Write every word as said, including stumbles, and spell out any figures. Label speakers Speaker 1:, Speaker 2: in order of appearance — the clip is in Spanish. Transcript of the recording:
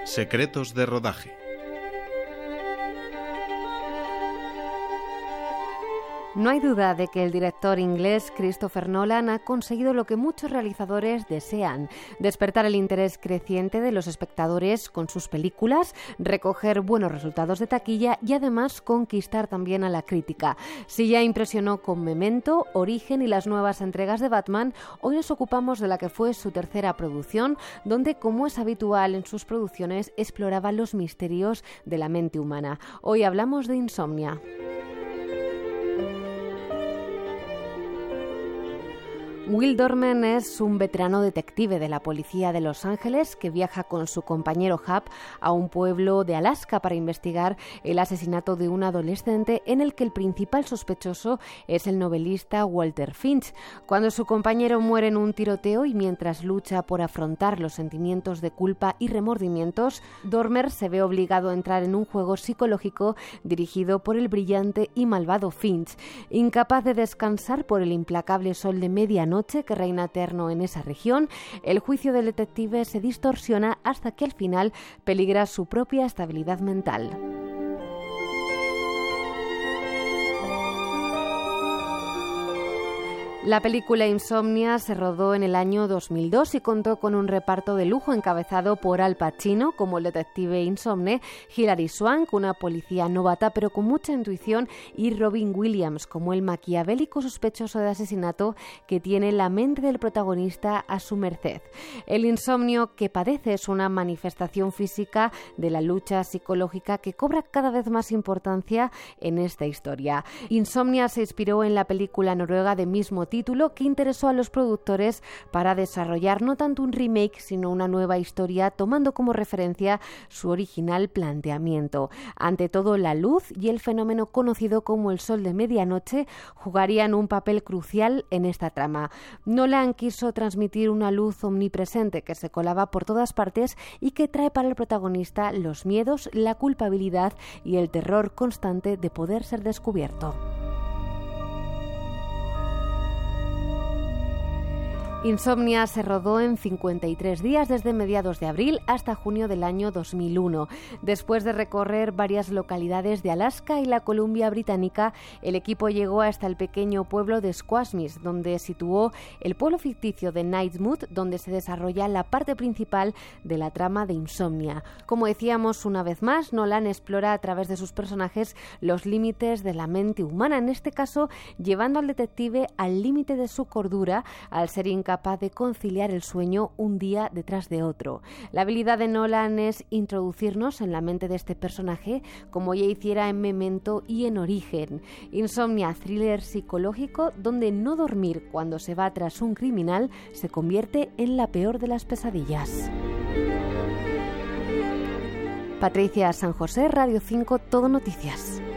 Speaker 1: Secretos de rodaje.
Speaker 2: No hay duda de que el director inglés Christopher Nolan ha conseguido lo que muchos realizadores desean: despertar el interés creciente de los espectadores con sus películas, recoger buenos resultados de taquilla y además conquistar también a la crítica. Si ya impresionó con Memento, Origen y las nuevas entregas de Batman, hoy nos ocupamos de la que fue su tercera producción, donde, como es habitual en sus producciones, exploraba los misterios de la mente humana. Hoy hablamos de Insomnia. Will Dorman es un veterano detective de la policía de Los Ángeles que viaja con su compañero Hap a un pueblo de Alaska para investigar el asesinato de un adolescente en el que el principal sospechoso es el novelista Walter Finch. Cuando su compañero muere en un tiroteo y mientras lucha por afrontar los sentimientos de culpa y remordimientos, Dormer se ve obligado a entrar en un juego psicológico dirigido por el brillante y malvado Finch. Incapaz de descansar por el implacable sol de medianoche que reina eterno en esa región, el juicio del detective se distorsiona hasta que al final peligra su propia estabilidad mental. La película Insomnia se rodó en el año dos mil dos y contó con un reparto de lujo encabezado por Al Pacino como el detective insomne, Hilary Swank, una policía novata pero con mucha intuición, y Robin Williams como el maquiavélico sospechoso de asesinato que tiene la mente del protagonista a su merced. El insomnio que padece es una manifestación física de la lucha psicológica que cobra cada vez más importancia en esta historia. Insomnia se inspiró en la película noruega de mismo título que interesó a los productores para desarrollar no tanto un remake sino una nueva historia, tomando como referencia su original planteamiento. Ante todo, la luz y el fenómeno conocido como el sol de medianoche jugarían un papel crucial en esta trama. Nolan quiso transmitir una luz omnipresente que se colaba por todas partes y que trae para el protagonista los miedos, la culpabilidad y el terror constante de poder ser descubierto. Insomnia se rodó en cincuenta y tres días desde mediados de abril hasta junio del año dos mil uno. Después de recorrer varias localidades de Alaska y la Columbia Británica, el equipo llegó hasta el pequeño pueblo de Squamish, donde situó el pueblo ficticio de Nightmute, donde se desarrolla la parte principal de la trama de Insomnia. Como decíamos, una vez más, Nolan explora a través de sus personajes los límites de la mente humana, en este caso llevando al detective al límite de su cordura al ser incapaz capaz de conciliar el sueño un día detrás de otro. La habilidad de Nolan es introducirnos en la mente de este personaje como ya hiciera en Memento y en Origen. Insomnia, thriller psicológico donde no dormir cuando se va tras un criminal se convierte en la peor de las pesadillas. Patricia San José, Radio cinco, Todo Noticias.